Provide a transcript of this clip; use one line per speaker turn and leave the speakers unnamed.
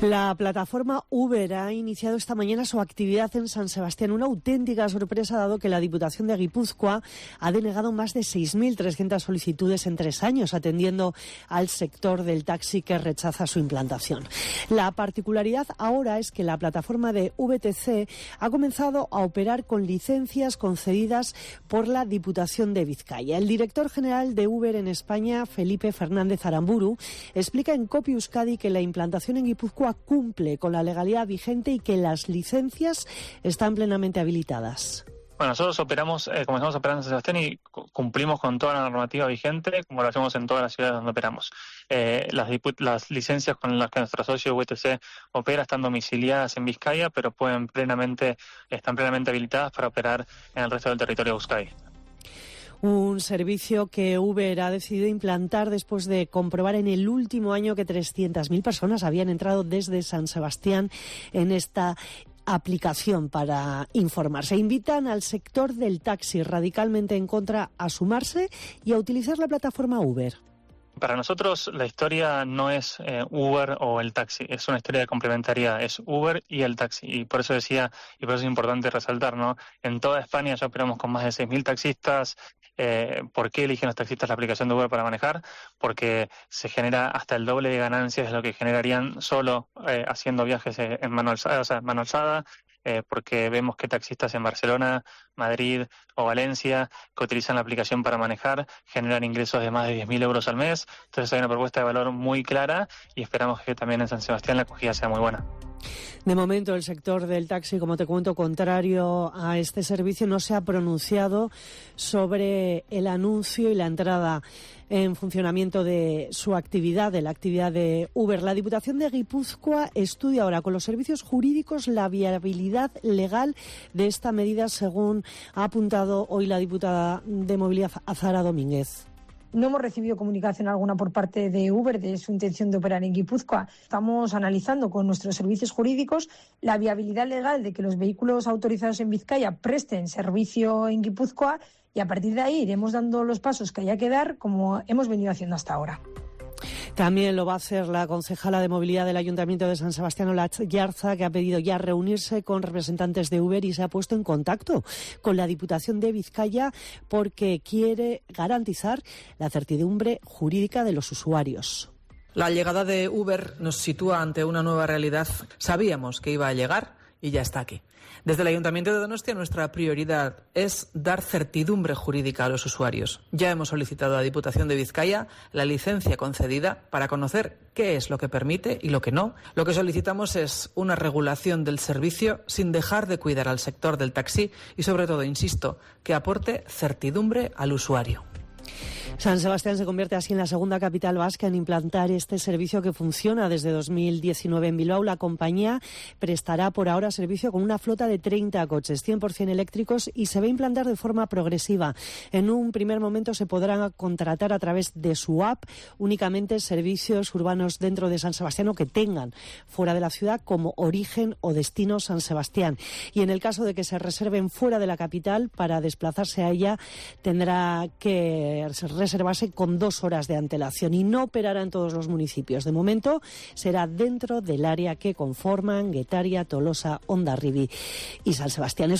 La plataforma Uber ha iniciado esta mañana su actividad en San Sebastián. Una auténtica sorpresa, dado que la Diputación de Guipúzcoa ha denegado más de 6.300 solicitudes en 3 años, atendiendo al sector del taxi que rechaza su implantación. La particularidad ahora es que la plataforma de VTC ha comenzado a operar con licencias concedidas por la Diputación de Vizcaya. El director general de Uber en España, Felipe Fernández Aramburu, explica en COPE Euskadi que la implantación en Guipúzcoa cumple con la legalidad vigente y que las licencias están plenamente habilitadas.
Bueno, nosotros comenzamos operando en San Sebastián y cumplimos con toda la normativa vigente, como lo hacemos en todas las ciudades donde operamos. Las licencias con las que nuestro socio VTC opera están domiciliadas en Vizcaya, pero están plenamente habilitadas para operar en el resto del territorio de Euskadi.
Un servicio que Uber ha decidido implantar después de comprobar en el último año que 300.000 personas habían entrado desde San Sebastián en esta aplicación para informarse. Invitan al sector del taxi radicalmente en contra a sumarse y a utilizar la plataforma Uber.
Para nosotros la historia no es Uber o el taxi, es una historia de complementariedad, es Uber y el taxi. Y por eso decía, y por eso es importante resaltar, ¿no? En toda España ya operamos con más de 6.000 taxistas. ¿Por qué eligen los taxistas la aplicación de Uber para manejar? Porque se genera hasta el doble de ganancias de lo que generarían solo haciendo viajes en mano alzada, porque vemos que taxistas en Barcelona, Madrid o Valencia que utilizan la aplicación para manejar generan ingresos de más de 10.000 euros al mes. Entonces hay una propuesta de valor muy clara y esperamos que también en San Sebastián la acogida sea muy buena.
De momento, el sector del taxi, como te cuento, contrario a este servicio, no se ha pronunciado sobre el anuncio y la entrada en funcionamiento de su actividad, de la actividad de Uber. La Diputación de Guipúzcoa estudia ahora con los servicios jurídicos la viabilidad legal de esta medida, según ha apuntado hoy la diputada de Movilidad, Azahara Domínguez.
No hemos recibido comunicación alguna por parte de Uber de su intención de operar en Guipúzcoa. Estamos analizando con nuestros servicios jurídicos la viabilidad legal de que los vehículos autorizados en Vizcaya presten servicio en Guipúzcoa y a partir de ahí iremos dando los pasos que haya que dar, como hemos venido haciendo hasta ahora.
También lo va a hacer la concejala de Movilidad del Ayuntamiento de San Sebastián, Olatz Yarza, que ha pedido ya reunirse con representantes de Uber y se ha puesto en contacto con la Diputación de Vizcaya porque quiere garantizar la certidumbre jurídica de los usuarios.
La llegada de Uber nos sitúa ante una nueva realidad. Sabíamos que iba a llegar y ya está aquí. Desde el Ayuntamiento de Donostia, nuestra prioridad es dar certidumbre jurídica a los usuarios. Ya hemos solicitado a la Diputación de Vizcaya la licencia concedida para conocer qué es lo que permite y lo que no. Lo que solicitamos es una regulación del servicio sin dejar de cuidar al sector del taxi y, sobre todo, insisto, que aporte certidumbre al usuario.
San Sebastián se convierte así en la segunda capital vasca en implantar este servicio que funciona desde 2019 en Bilbao. La compañía prestará por ahora servicio con una flota de 30 coches, 100% eléctricos, y se va a implantar de forma progresiva. En un primer momento se podrán contratar a través de su app únicamente servicios urbanos dentro de San Sebastián o que tengan fuera de la ciudad como origen o destino San Sebastián. Y en el caso de que se reserven fuera de la capital, para desplazarse a ella tendrá que reservarse con 2 horas de antelación y no operará en todos los municipios. De momento será dentro del área que conforman Guetaria, Tolosa, Hondarribia y San Sebastián.